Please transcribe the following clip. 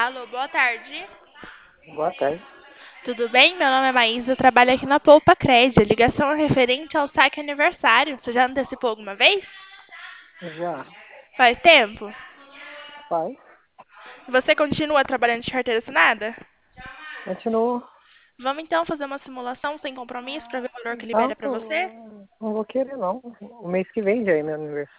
Alô, boa tarde. Boa tarde. Tudo bem? Meu nome é Maísa, eu trabalho aqui na Poupa Crédito. Ligação referente ao saque aniversário. Você já antecipou alguma vez? Já Faz tempo? faz. Você continua trabalhando de carteira assinada? Continuo. Vamos então fazer uma simulação sem compromisso para ver o valor que libera Não, para você? não vou querer não. O mês que vem já é meu aniversário.